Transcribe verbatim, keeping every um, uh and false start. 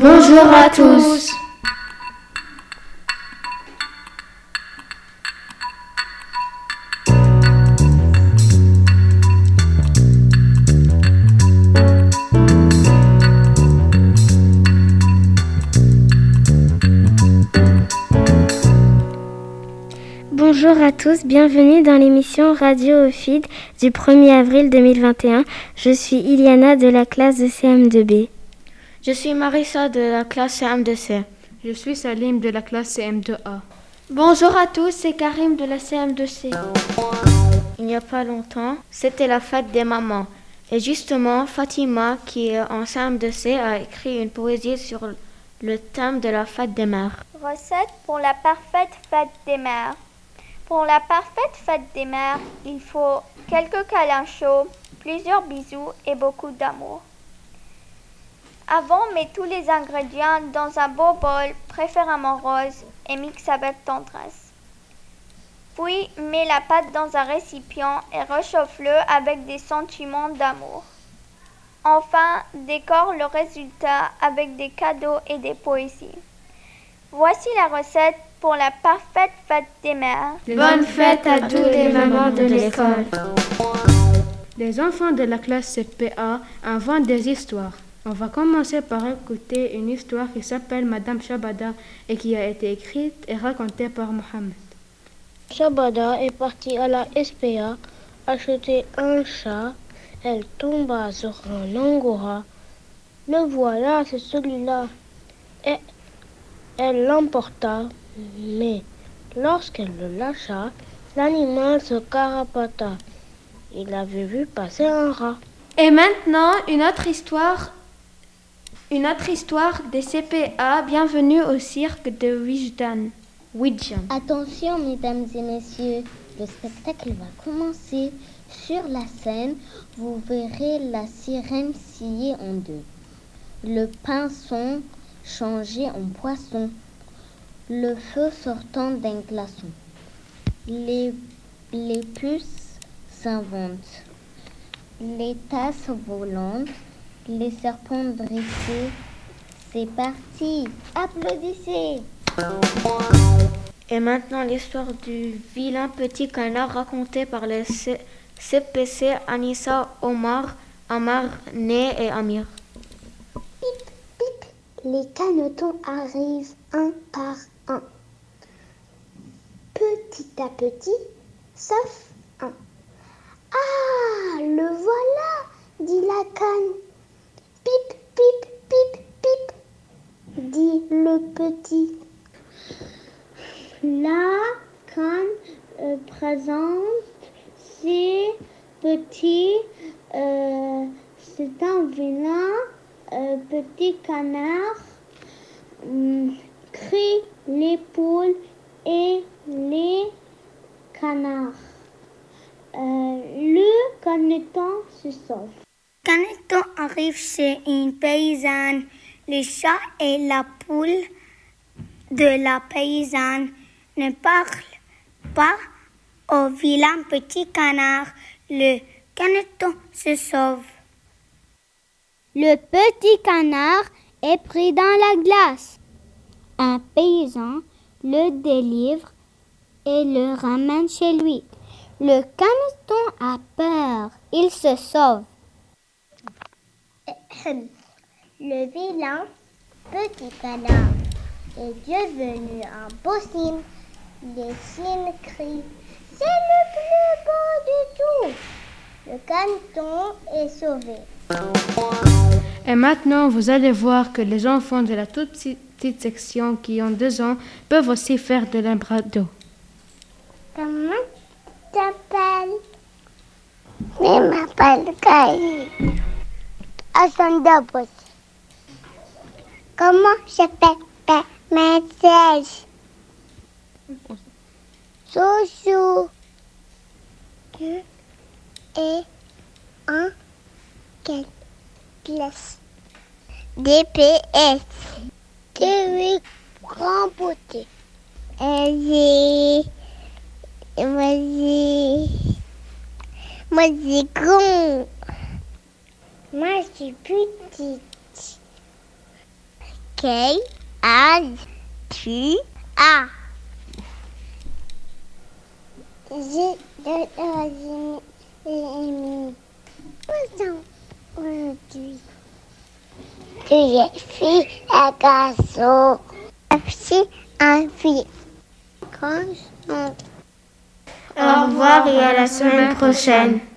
Bonjour à tous. Bonjour à tous, bienvenue dans l'émission Radio Ophide du premier avril deux mille vingt et un. Je suis Iliana de la classe de C M deux B. Je suis Marissa de la classe C M deux C. Je suis Salim de la classe C M deux A. Bonjour à tous, c'est Karim de la C M deux C. Il n'y a pas longtemps, c'était la fête des mamans. Et justement, Fatima, qui est en C M deux C, a écrit une poésie sur le thème de la fête des mères. Recette pour la parfaite fête des mères. Pour la parfaite fête des mères, il faut quelques câlins chauds, plusieurs bisous et beaucoup d'amour. Avant, mets tous les ingrédients dans un beau bol, préférablement rose, et mixe avec tendresse. Puis, mets la pâte dans un récipient et réchauffe-le avec des sentiments d'amour. Enfin, décore le résultat avec des cadeaux et des poésies. Voici la recette pour la parfaite fête des mères. Bonne fête à toutes les mamans de l'école. Les enfants de la classe C P A inventent des histoires. On va commencer par écouter une histoire qui s'appelle Madame Shabada et qui a été écrite et racontée par Mohamed. Shabada est partie à la S P A acheter un chat. Elle tomba sur un angora. Le voilà, c'est celui-là. Et elle l'emporta, mais lorsqu'elle le lâcha, l'animal se carapata. Il avait vu passer un rat. Et maintenant, une autre histoire, une autre histoire des C P A. Bienvenue au cirque de Wijdan. Wijdan. Attention, mesdames et messieurs, le spectacle va commencer. Sur la scène, vous verrez la sirène sciée en deux, le pinson changé en poisson, le feu sortant d'un glaçon. Les, les puces s'inventent, les tasses volantes, les serpents dressés. C'est parti, applaudissez! Et maintenant l'histoire du vilain petit canard racontée par les C- CPC Anissa, Omar, Amar, Né et Amir. Pip, pip, les canetons arrivent un par un. Petit à petit, sauf un. Ah, le voilà, dit la canne. Pip, pip, pip, pip, dit le petit. La canne euh, présente ces petits, euh, c'est un vilain euh, petit canard, hum, crient les poules et les canards. Euh, le caneton se sauve. Caneton arrive chez une paysanne. Le chat et la poule de la paysanne ne parlent pas au vilain petit canard. Le caneton se sauve. Le petit canard est pris dans la glace. Un paysan le délivre et le ramène chez lui. Le caneton a peur, il se sauve. Le vilain petit canard est devenu un beau cygne. Les cygnes crient « C'est le plus beau du tout !» Le caneton est sauvé. Et maintenant, vous allez voir que les enfants de la toute petite section qui ont deux ans peuvent aussi faire de l'impro. Comment tu t'appelles? Je m'appelle Kaï. Asandopos. Comment s'appelle maîtresse? Chouchou. Deux et un quelle classe? D P S. Deux grand beauté. Et moi j'ai moi j'ai grand. Moi je suis petite. Quel âge tu as? J'ai deux ans et aujourd'hui. Tu es fille à garçon. Fille à fille. Quand je... Au revoir et à la semaine prochaine.